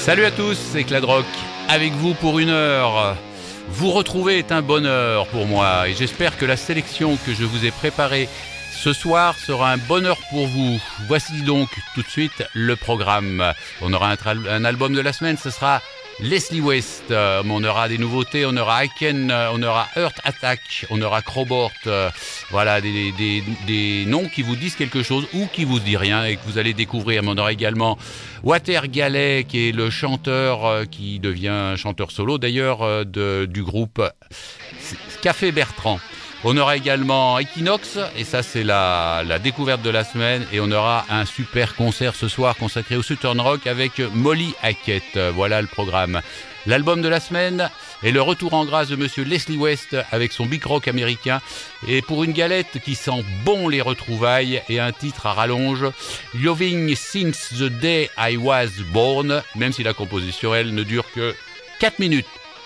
Salut à tous, c'est Cladrock, avec vous pour une heure. Vous retrouver est un bonheur pour moi et j'espère que la sélection que je vous ai préparée ce soir sera un bonheur pour vous. Voici donc tout de suite le programme. On aura un album de la semaine, ce sera Leslie West. On aura des nouveautés, on aura Aiken, on aura Heart Attack, on aura Crowbort. Voilà, des noms qui vous disent quelque chose ou qui vous disent rien et que vous allez découvrir. Mais on aura également Water Gallet, qui est le chanteur qui devient chanteur solo d'ailleurs du groupe Café Bertrand. On aura également Equinox, et ça c'est la découverte de la semaine, et on aura un super concert ce soir consacré au Southern Rock avec Molly Hackett. Voilà le programme. L'album de la semaine est le retour en grâce de monsieur Leslie West avec son big rock américain, et pour une galette qui sent bon les retrouvailles, et un titre à rallonge, Loving Since the Day I Was Born, même si la composition elle ne dure que 4 minutes.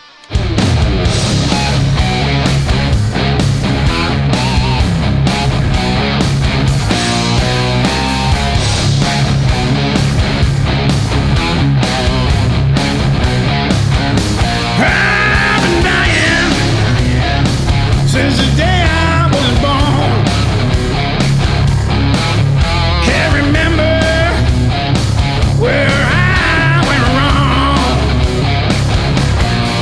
Since the day I was born, can't remember where I went wrong.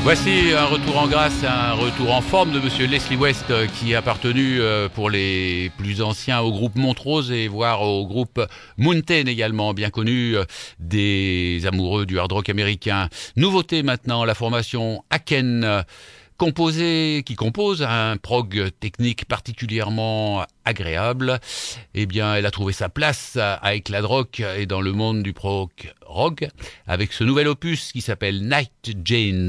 Voici un retour en grâce, un retour en forme de Monsieur Leslie West qui a appartenu pour les plus anciens au groupe Montrose et voire au groupe Mountain également, bien connu des amoureux du hard rock américain. Nouveauté maintenant, la formation Aken, qui compose un prog technique particulièrement agréable. Eh bien, elle a trouvé sa place avec la rock et dans le monde du prog rock avec ce nouvel opus qui s'appelle Night Janes.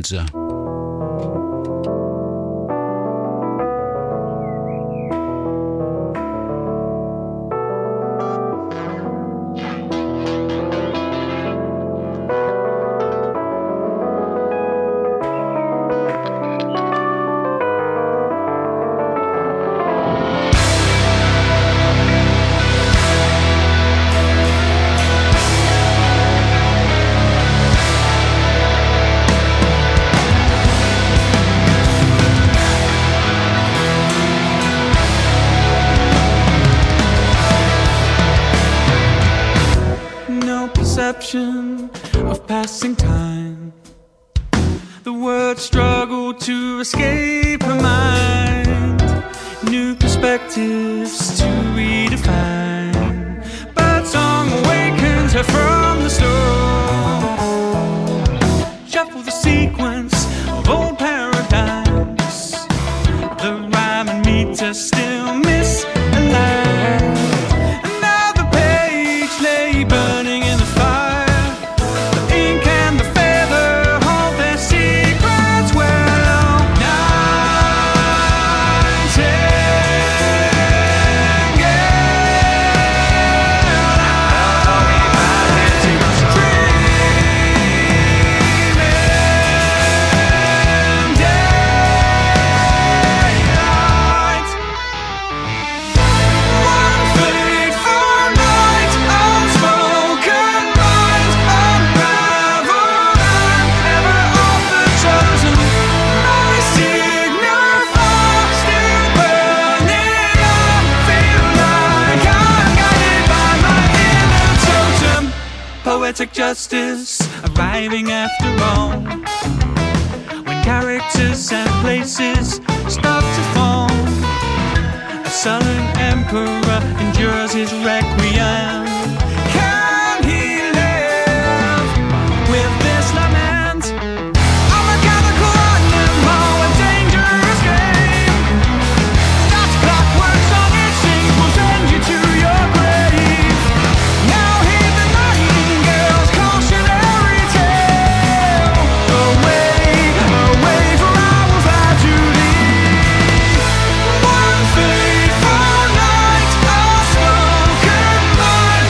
Of passing time, the words struggle to escape her mind. New perspectives to redefine. Birdsong awakens her from the storm. Shuffle the sequence of old paradigms. The rhyme and meter still misaligned. Another page lay burning in the fire. Poetic justice arriving after all. When characters and places start to fall, a sullen emperor endures his requiem. Can he live with this lament? A mechanical animal, a dangerous game. That clockwork song it sings will send you to your grave. Now hear the nightingale's cautionary tale. Away for our fly to leave. One fateful night, a spoken mind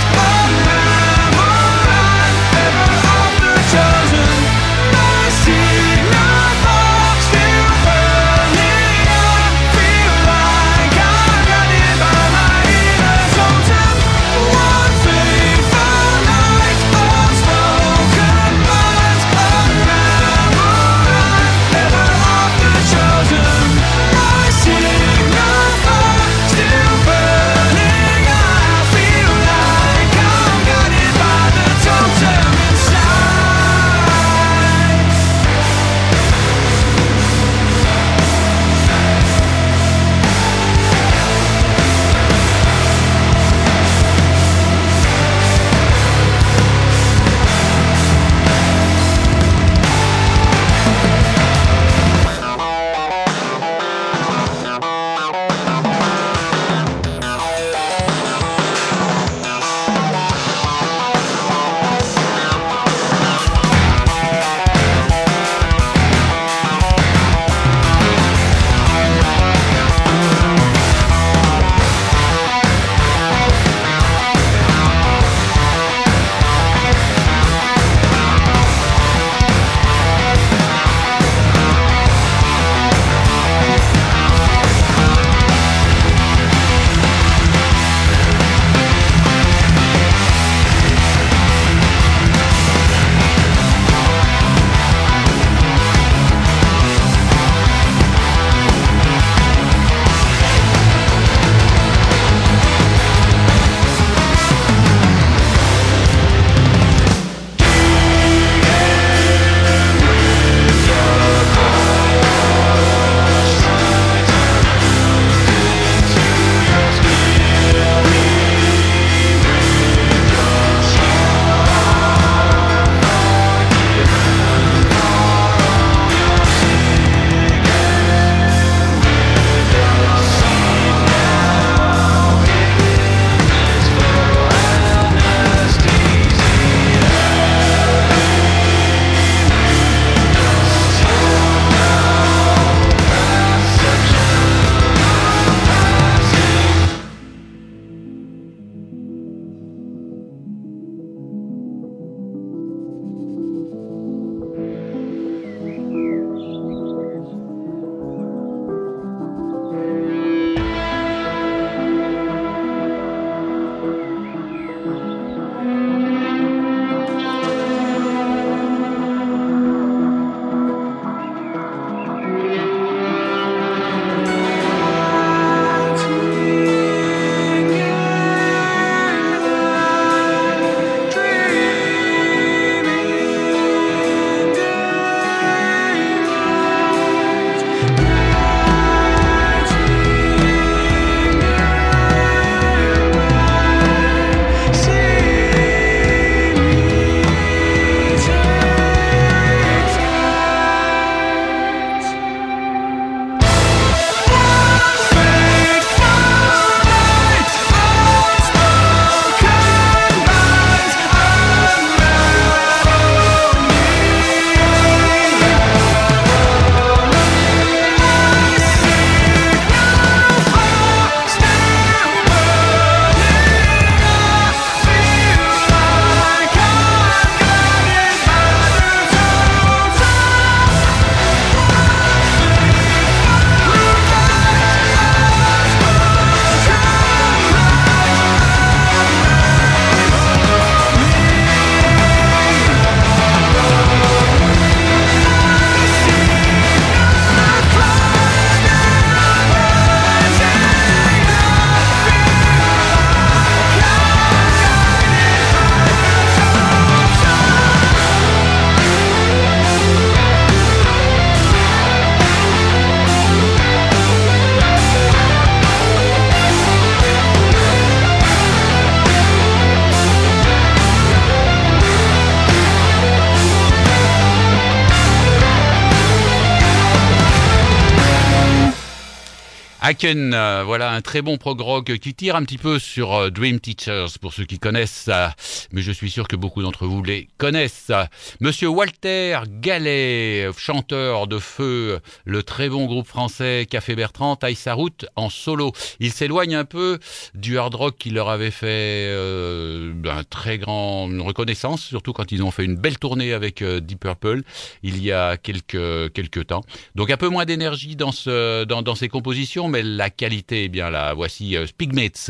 Haken, voilà un très bon prog rock qui tire un petit peu sur Dream Teachers pour ceux qui connaissent, mais je suis sûr que beaucoup d'entre vous les connaissent. Monsieur Walter Gallet, chanteur de Feu, le très bon groupe français Café Bertrand, taille sa route en solo. Il s'éloigne un peu du hard rock qui leur avait fait un très grand reconnaissance, surtout quand ils ont fait une belle tournée avec Deep Purple il y a quelques temps. Donc un peu moins d'énergie dans ses compositions, mais la qualité est bien là. Voici Pygmates.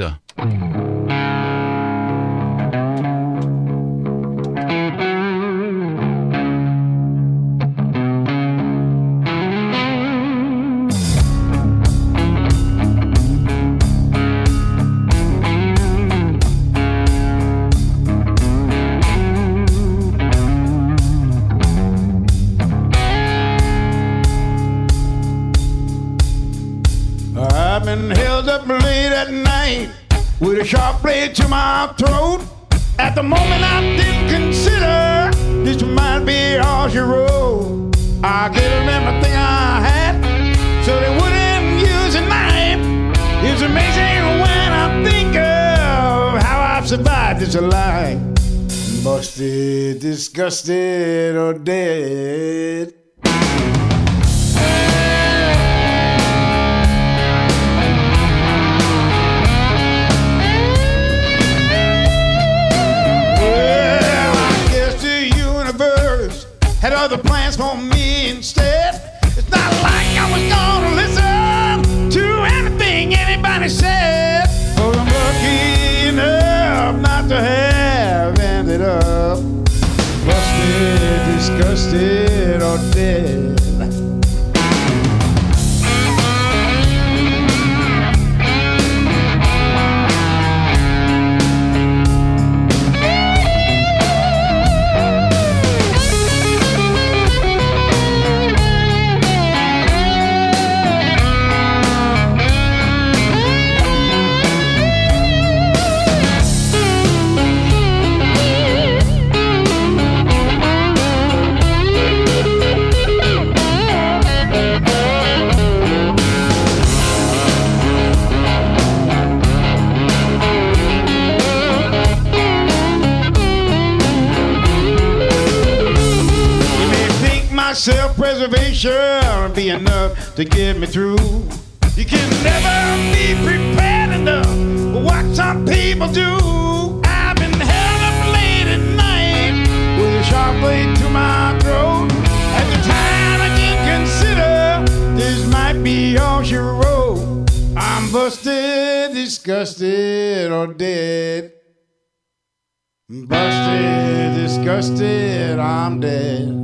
I've been held up late at night with a sharp blade to my throat. At the moment I didn't consider this might be all she wrote. I gave them everything I had so they wouldn't use a knife. It's amazing when I think of how I've survived this life. Busted, disgusted, or dead. Had other plans for me instead. It's not like I was gonna listen to anything anybody said. Oh, I'm lucky enough not to have ended up busted, disgusted, or dead. Self-preservation be enough to get me through. You can never be prepared enough for what some people do. I've been held up late at night with a sharp blade to my throat. At the time I didn't consider this might be all she wrote. I'm busted, disgusted, or dead. Busted, disgusted, I'm dead.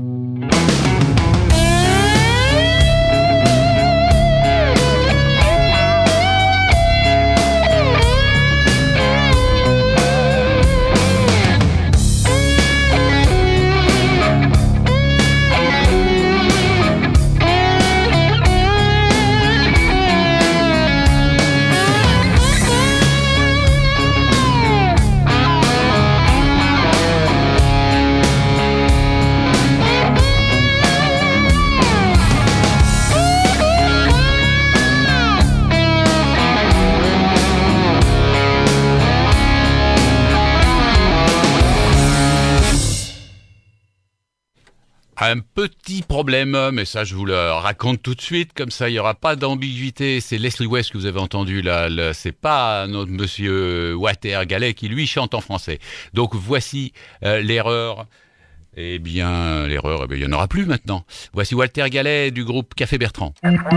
Un petit problème, mais ça je vous le raconte tout de suite, comme ça il n'y aura pas d'ambiguïté. C'est Leslie West que vous avez entendu là, c'est pas notre monsieur Walter Gallet qui lui chante en français. Donc voici l'erreur. Eh bien, l'erreur, il n'y en aura plus maintenant. Voici Walter Gallet du groupe Café Bertrand.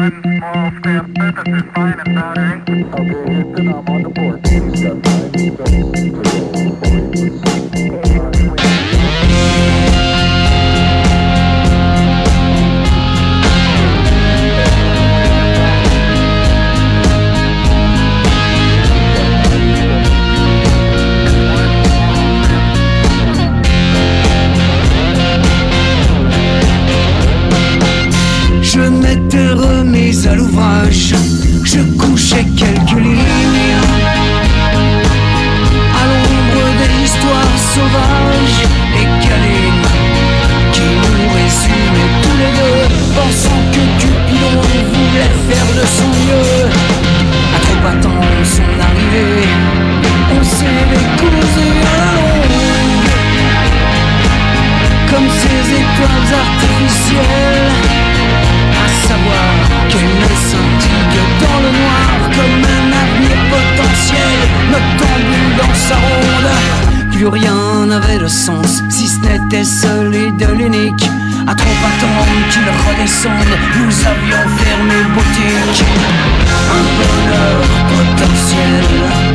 Je m'étais remise à l'ouvrage, je couchais quelques lignes à l'ombre des histoires sauvages et câlines qui nous résumaient tous les deux, pensant que Cupidon voulait faire de son mieux. des étoiles artificielles, à savoir qu'elles ne scintillent que dans le noir, comme un avenir potentiel, noctambule dans sa ronde. Plus rien n'avait de sens, si ce n'était seul et de l'unique. À trop attendre qu'il redescende, nous avions fermé boutique. Un bonheur potentiel.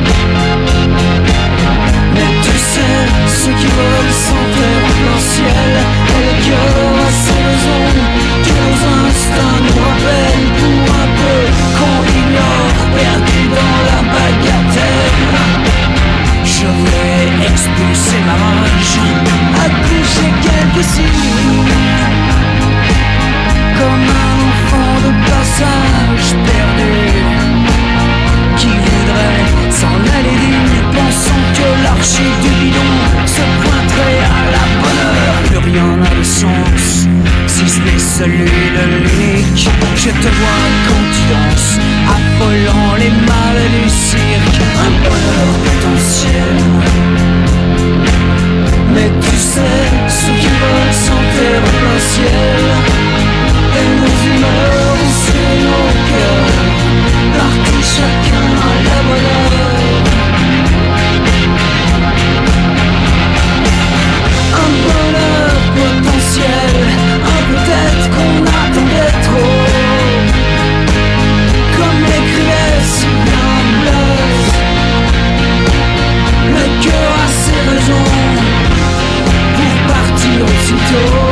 Mais tu sais, ceux qui volent s'enterrent en plein ciel. Et le cœur a ses raisons, que nos instincts nous rappellent pour un peu qu'on ignore, perdu dans la bagatelle. Je voulais expulser ma rage, accoucher quelques signes, comme un enfant de passage perdu, qui voudrait s'en aller digne, pensant que l'archi du bidon se pointerait à la bonne heure. Plus rien n'a de sens, si ce n'est celui de l'unique. Je te vois quand tu danses, affolant les mâles du cirque. Un bonheur potentiel. Mais tu sais, ceux qui volent s'enterrent en plein ciel. Et nos humeurs sur nos cœurs, partis chacun à la bonne heure. Un bonheur potentiel, un peut-être qu'on attendait trop, comme l'écrivait Sylvain Blaise. Le cœur a ses raisons pour partir aussitôt.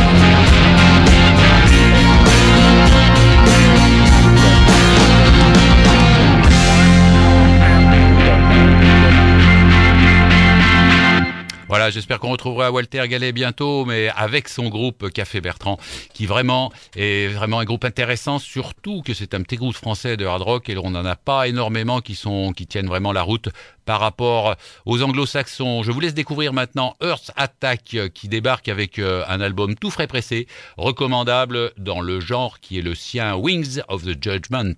Voilà, j'espère qu'on retrouvera Walter Gallet bientôt, mais avec son groupe Café Bertrand, qui vraiment est vraiment un groupe intéressant, surtout que c'est un petit groupe français de hard rock et on n'en a pas énormément qui tiennent vraiment la route par rapport aux anglo-saxons. Je vous laisse découvrir maintenant Earth Attack qui débarque avec un album tout frais pressé, recommandable dans le genre qui est le sien, Wings of the Judgment.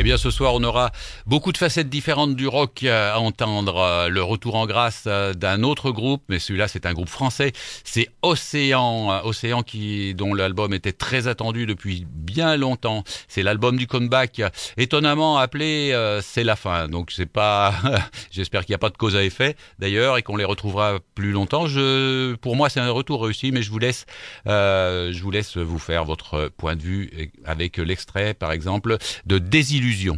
Eh bien, ce soir, on aura beaucoup de facettes différentes du rock à entendre. Le retour en grâce d'un autre groupe, mais celui-là, c'est un groupe français. C'est Océan. Océan dont l'album était très attendu depuis bien longtemps. C'est l'album du comeback, étonnamment appelé C'est la fin. Donc, c'est pas. J'espère qu'il n'y a pas de cause à effet, d'ailleurs, et qu'on les retrouvera plus longtemps. Pour moi, c'est un retour réussi, mais je vous laisse vous faire votre point de vue avec l'extrait, par exemple, de Désillusion.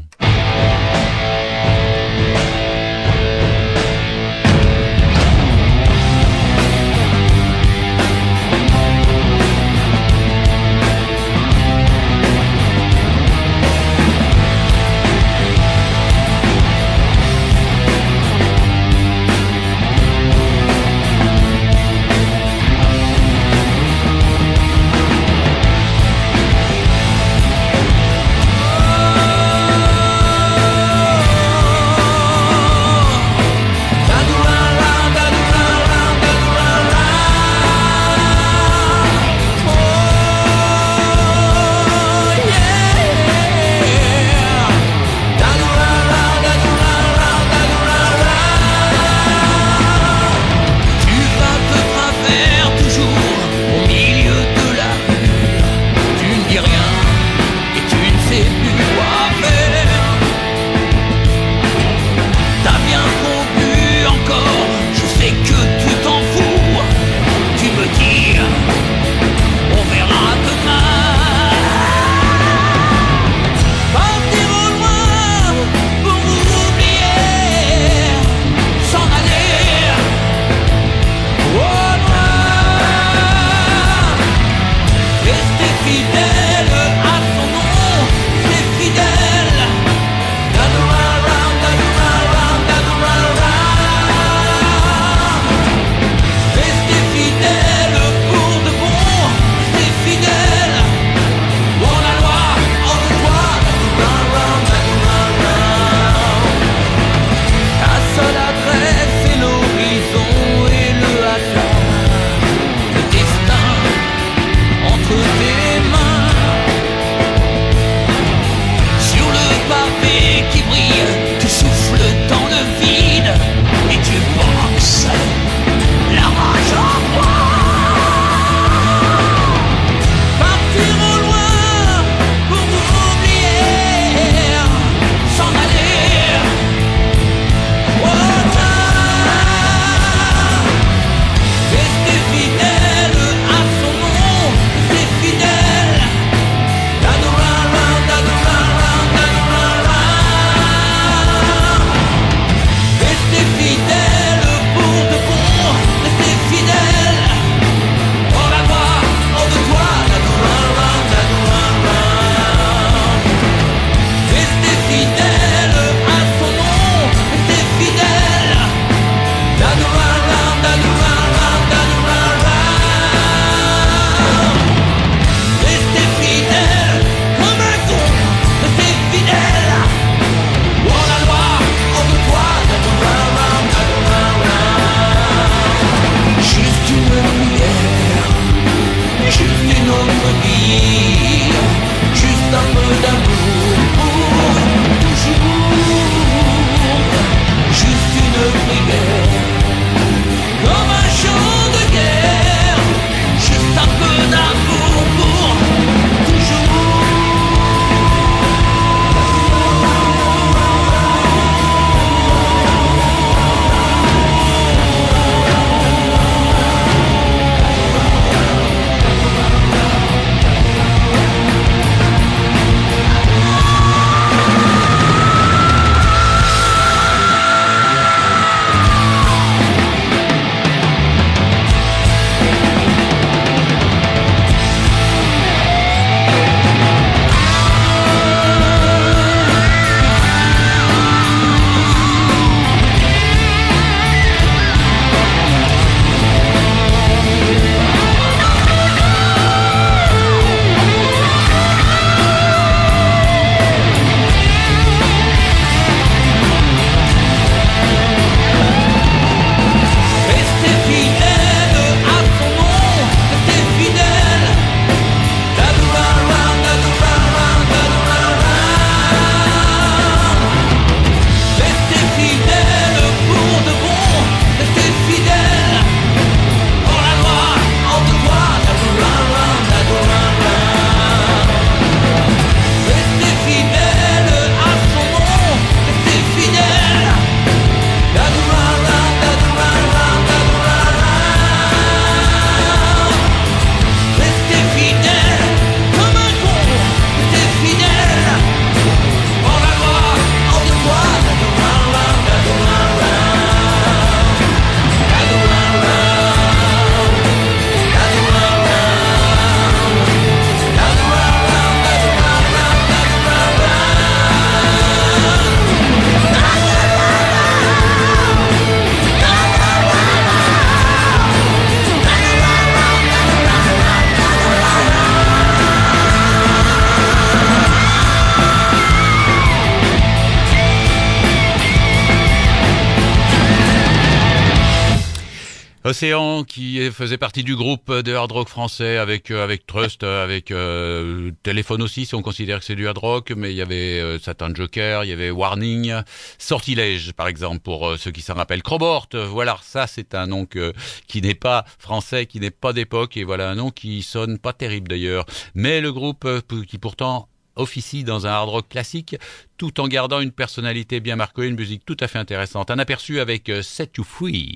Océan qui faisait partie du groupe de hard rock français avec Trust, avec Téléphone aussi si on considère que c'est du hard rock, mais il y avait Satan Joker, il y avait Warning, Sortilège par exemple pour ceux qui s'en rappellent. Crobort, voilà, ça c'est un nom qui n'est pas français, qui n'est pas d'époque, et voilà un nom qui sonne pas terrible d'ailleurs, mais le groupe qui pourtant officie dans un hard rock classique tout en gardant une personnalité bien marquée, une musique tout à fait intéressante. Un aperçu avec Set You Free.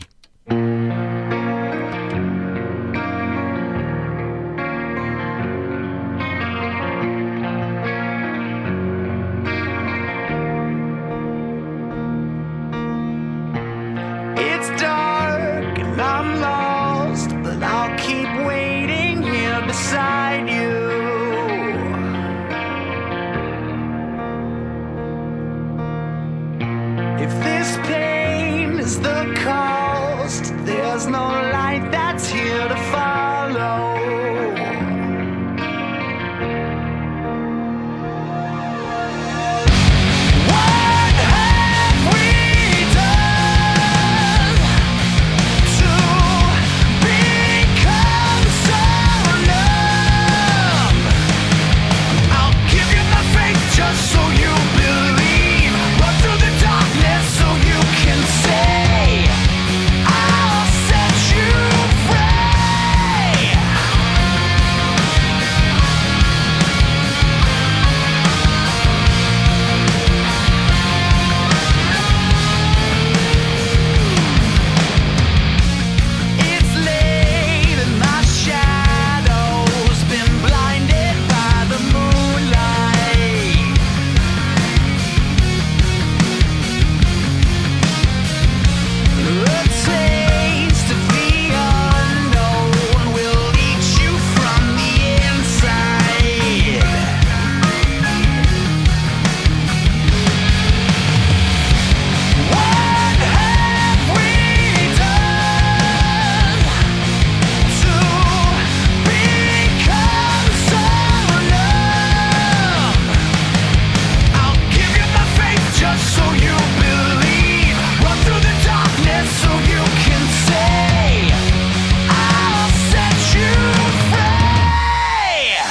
It's dark and I'm lost, but I'll keep waiting here beside you. If this pain is the cost, there's no light that's here to follow. What have we done to become so numb? I'll give you my faith just so you believe. Run through the darkness so you can say I'll set you free. It's late and my shadow's been blinded by the moonlight. A taste of the unknown will eat you from the inside. What have we done to become so numb? I'll give you my faith just so you believe. Run through the darkness so you can say I'll set you free.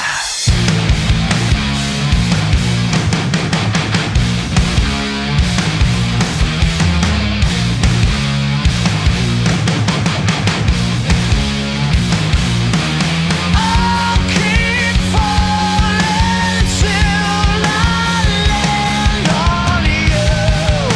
I'll keep falling till I land on you.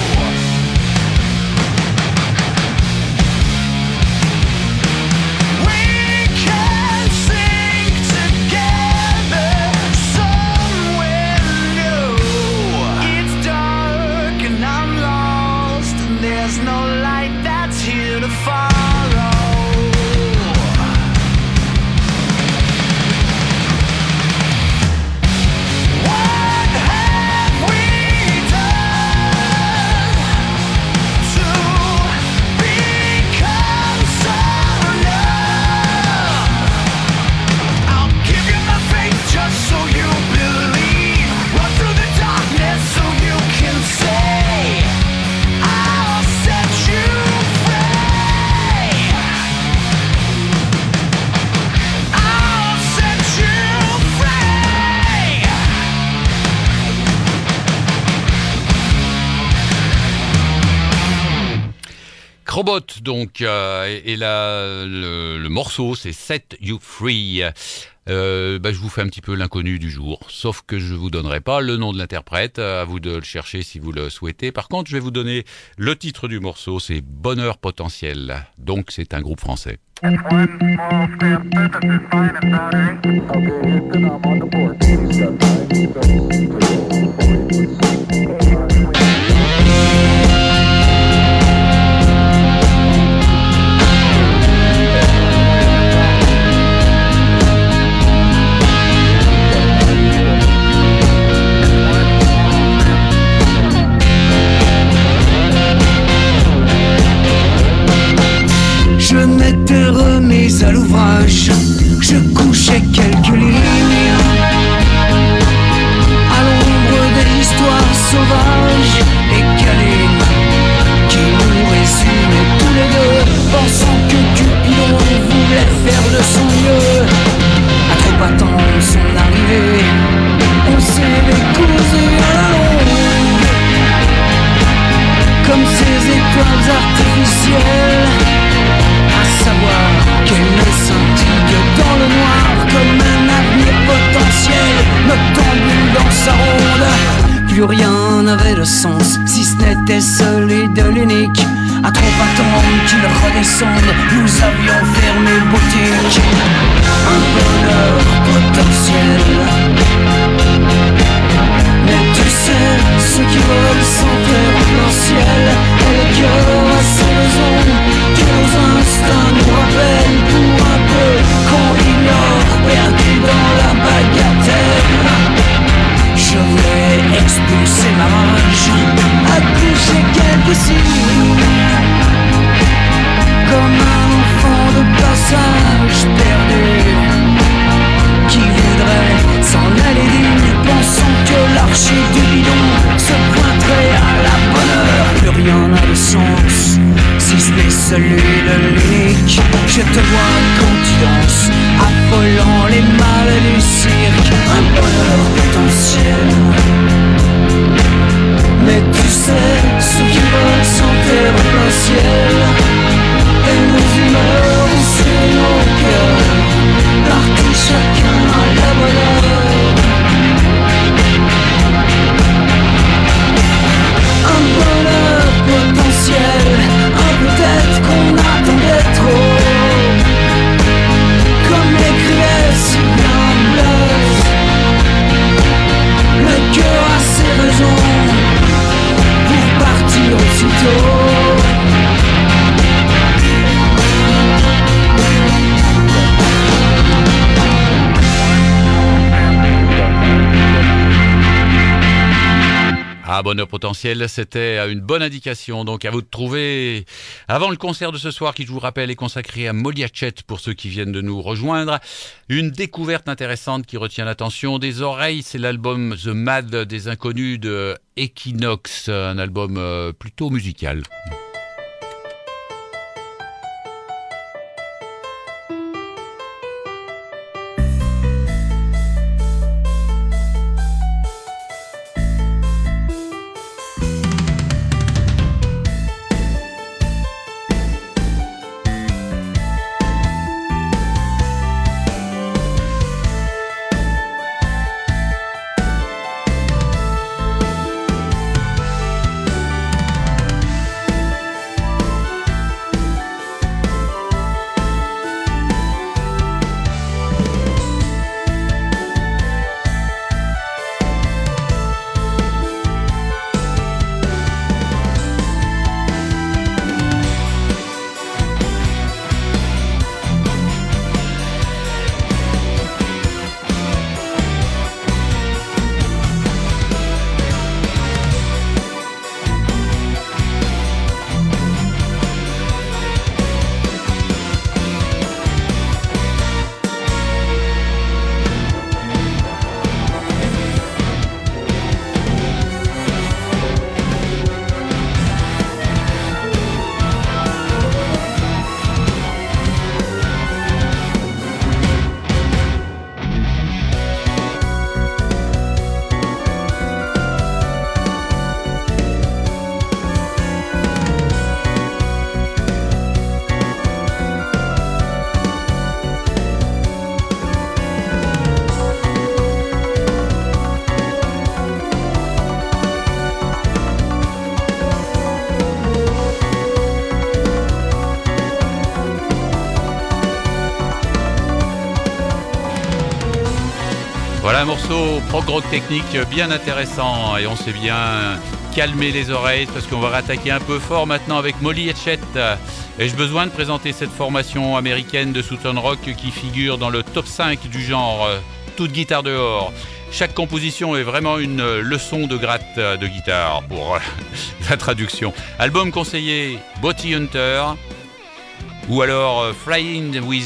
We can sink together somewhere new. It's dark and I'm lost, and there's no light that's here to follow. What have we done to become so numb? I'll give you my faith just so you believe. Run through the darkness so you can say I'll set you free. I'll set you free. Crobot donc et là le morceau c'est Set You Free. Je vous fais un petit peu l'inconnu du jour, sauf que je vous donnerai pas le nom de l'interprète, à vous de le chercher si vous le souhaitez. Par contre, je vais vous donner le titre du morceau, c'est Bonheur Potentiel. Donc c'est un groupe français. One small step, this is fine and battery. Okay, Houston, I'm on the board. Please stand Je m'étais remis à l'ouvrage, je couchais quelques lignes à l'ombre des histoires sauvages et câlines qui nous résumaient tous les deux, pensant que tu faire de son mieux. À trop attendre son arrivée, on s'est décousé à la longue, comme ces étoiles artificielles, à savoir qu'elles ne scintillent dans le noir comme un avenir potentiel. Noctambule dans sa ronde, plus rien n'avait de sens si ce n'était solide l'unique. À trop attendre qu'il redescende, nous avions fermé boutique. Un bonheur potentiel. Mais tu sais, ceux qui volent s'enterrent en plein ciel. Et le cœur a ses raisons, que nos instincts nous rappellent pour un peu qu'on ignore, perdu dans la bagatelle. Je voulais expulser ma rage, accoucher quelques signes, comme un enfant de passage perdu, qui voudrait s'en aller digne, pensant que l'archer du bidon se pointerait à la bonne heure. Plus rien n'a de sens, si ce n'est celui de l'unique. Je te vois confiance, affolant les mâles du cirque. Un bonheur potentiel. Mais tu sais, ceux qui veulent s'enterrer en plein ciel, et nos humeurs, c'est nos cœurs, partis chacun à la bonne heure. Un bonheur potentiel, un peut-être qu'on attendait trop, comme l'écrivait Sylvain Blaise. Le cœur a ses raisons pour partir aussitôt. Ah, bonheur potentiel, c'était une bonne indication. Donc, à vous de trouver, avant le concert de ce soir, qui, je vous rappelle, est consacré à Molly Hatchet pour ceux qui viennent de nous rejoindre. Une découverte intéressante qui retient l'attention des oreilles, c'est l'album The Mad des Inconnus de Equinox, un album plutôt musical. Voilà un morceau prog rock technique bien intéressant et on s'est bien calmé les oreilles parce qu'on va rattaquer un peu fort maintenant avec Molly Hatchet. Ai-je besoin de présenter cette formation américaine de Southern Rock qui figure dans le top 5 du genre, toute guitare dehors. Chaque composition est vraiment une leçon de gratte de guitare pour la traduction. Album conseillé Bounty Hunter ou alors Flying with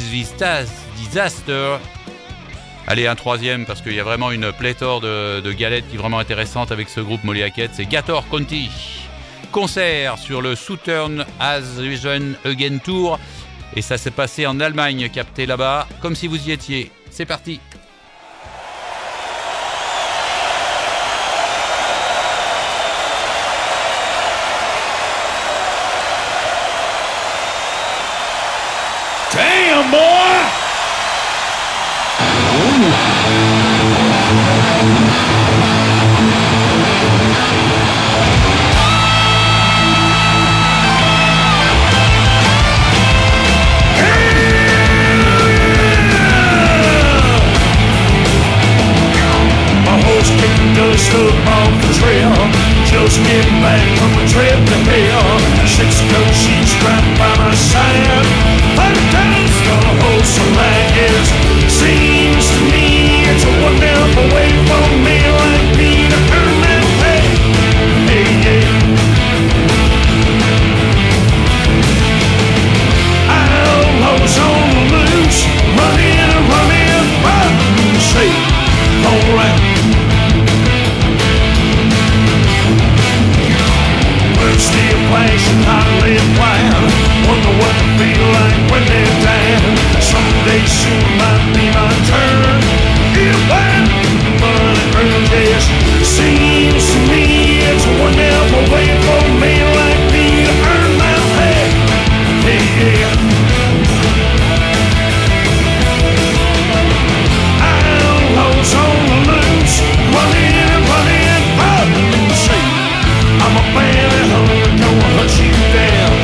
Disaster. Allez, un troisième, parce qu'il y a vraiment une pléthore de galettes qui est vraiment intéressante avec ce groupe Molly Hatchet, c'est Gator County. Concert sur le Southern As Risen Again Tour. Et ça s'est passé en Allemagne, capté là-bas, comme si vous y étiez. C'est parti. Damn, boy! Dust up off the trail, just getting back from a trip to hell. 6 coat sheets strapped by my side, 100 gonna hold some raggeds. Seems to me it's a one step away from me, like me to earn that pay. Hey, yeah. Outlaws on the loose, running, run, say, alright. Still flashing hot lead wire. Wonder what it feel like when they're down. Someday soon might be my turn. If that money urges, seems to me it's one step away from me, like me to earn that pay. Hey, yeah. Outlaws on the loose, running, say, I'm a bounty hunter, gonna hunt you down.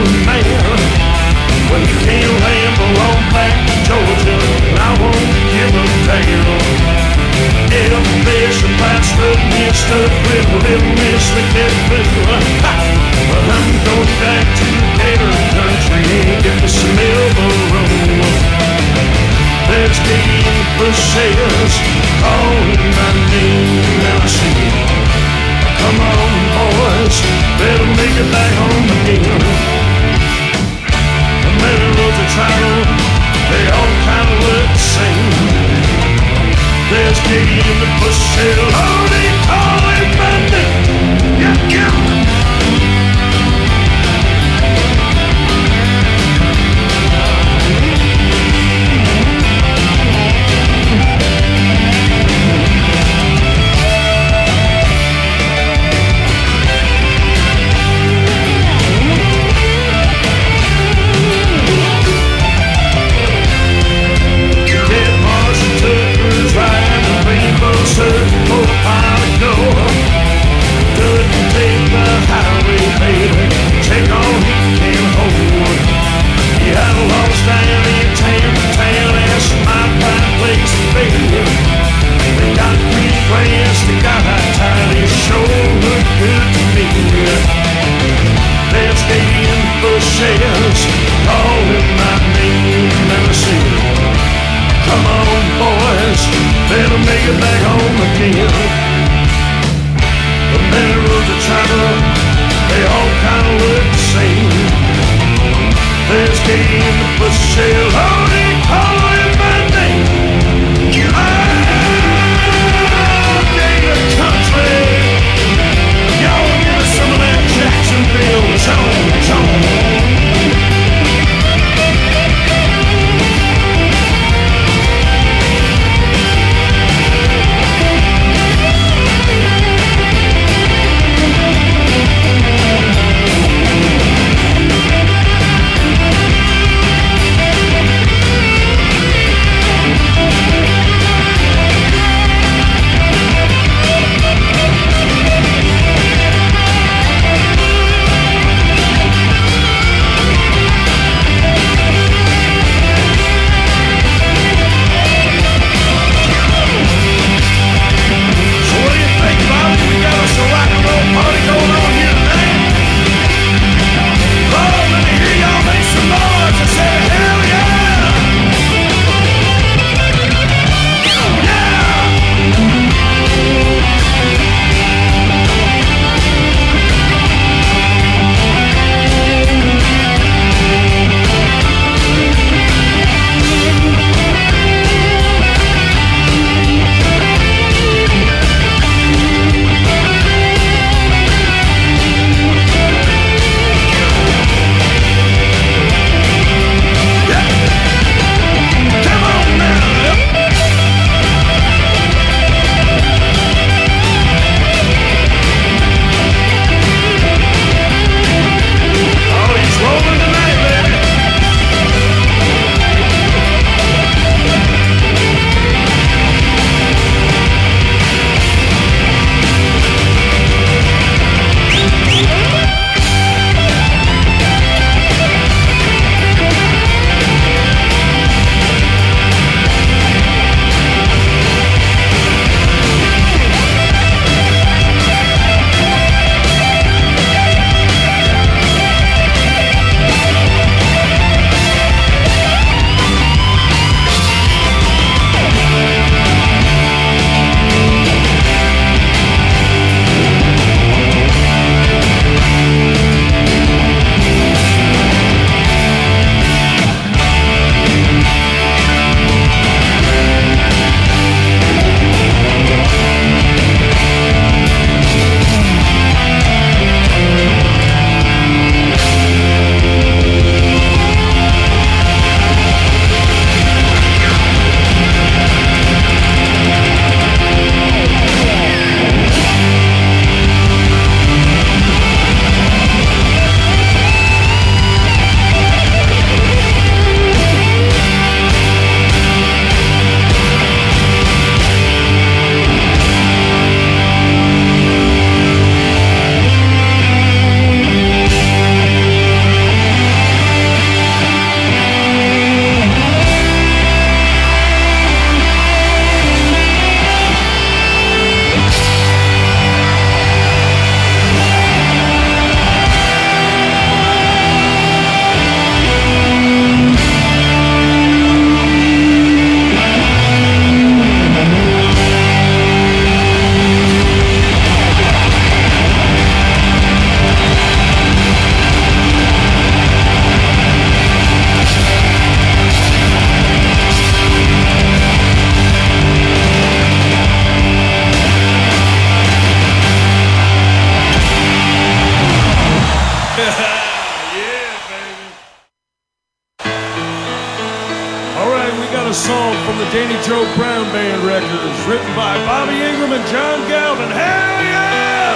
When you can't ramble on back to Georgia, and I won't give stuck with little Miss Wicked Boo. Well, I'm going back to Gator Country, get me some Marlboro. There's Katie in the bushes, calling my name, and I sing, come on, boys, better make it back home again. The many roads of travel, they all kind of look the same. There's Katie in the bushes, Lordy, calling my name, yeah, yeah. by Bobby Ingram and John Galvin. Hell yeah!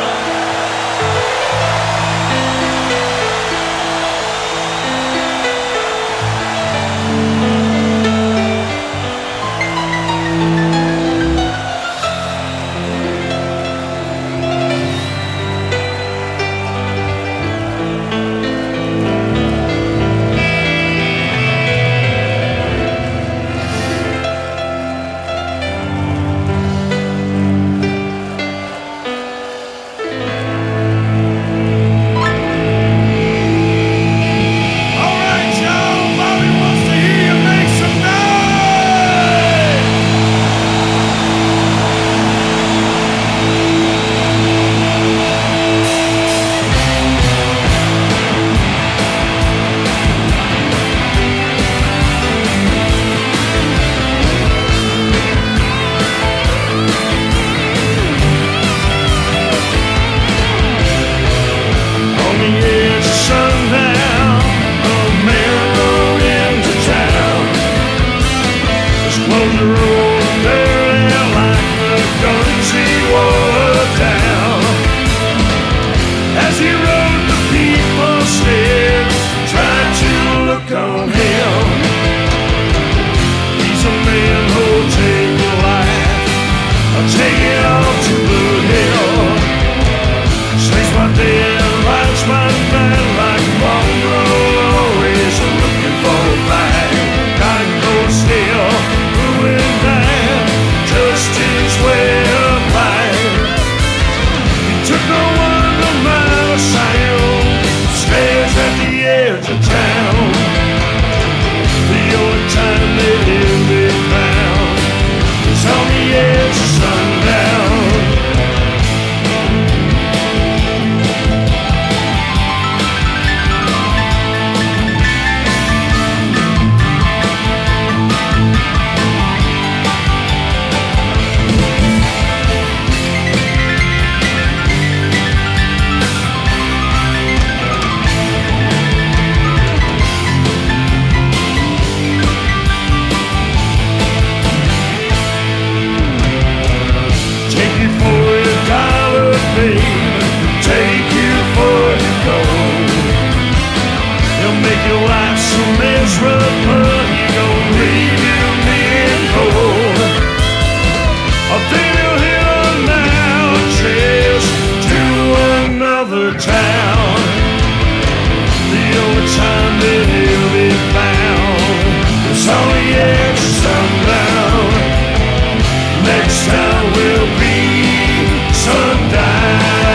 Next time will be sundown.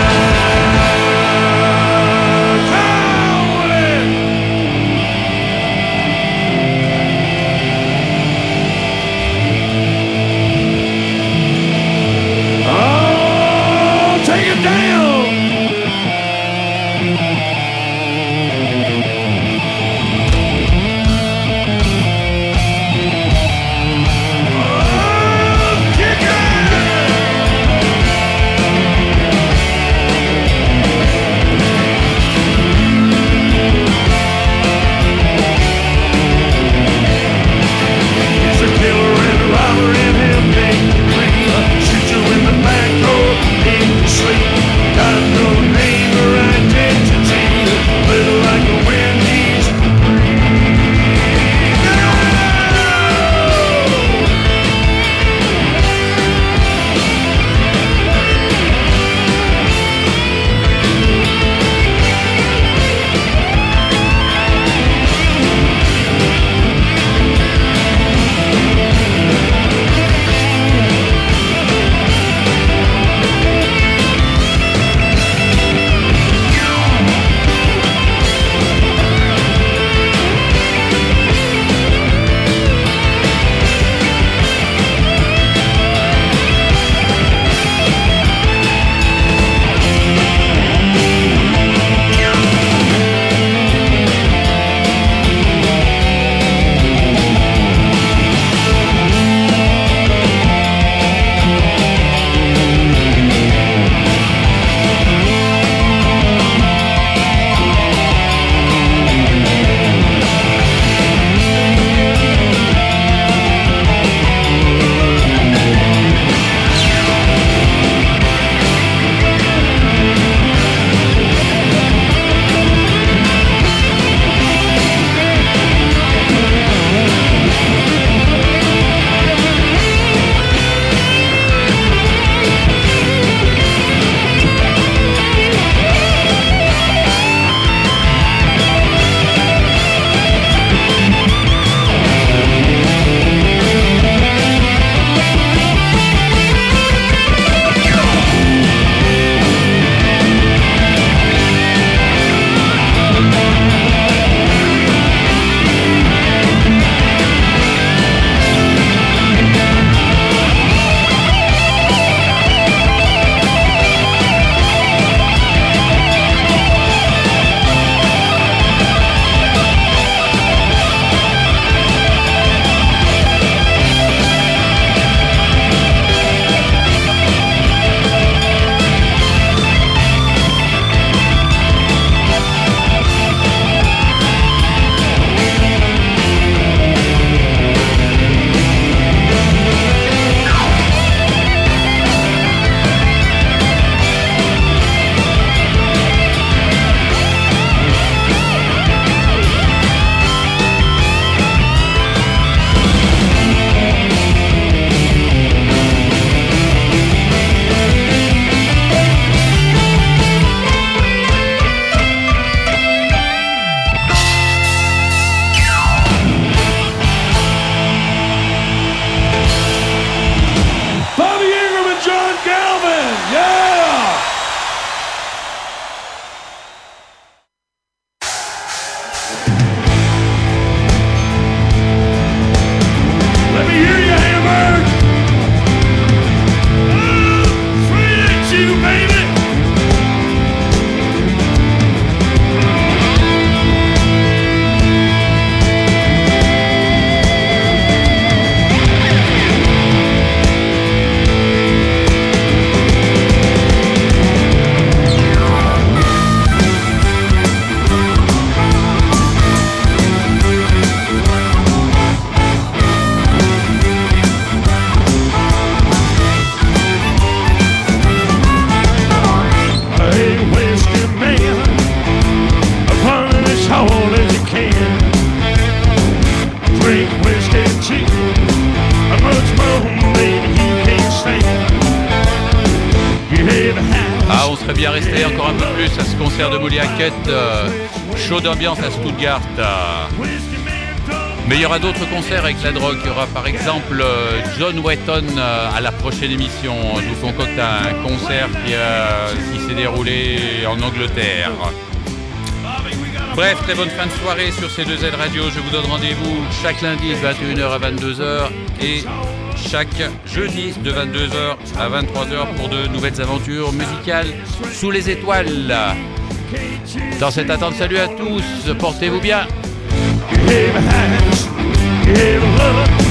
on serait bien resté encore un peu plus à ce concert de Molly Hackett, chaud d'ambiance à Stuttgart. Mais il y aura d'autres concerts avec la drogue. Il y aura par exemple John Wetton à la prochaine émission. Je vous concocte un concert qui s'est déroulé en Angleterre. Bref, très bonne fin de soirée sur C2Z Radio. Je vous donne rendez-vous chaque lundi de 21h à 22h et chaque jeudi de 22h à 23h pour de nouvelles aventures musicales sous les étoiles. Dans cette attente, salut à tous, portez-vous bien. Give a hands, give a love.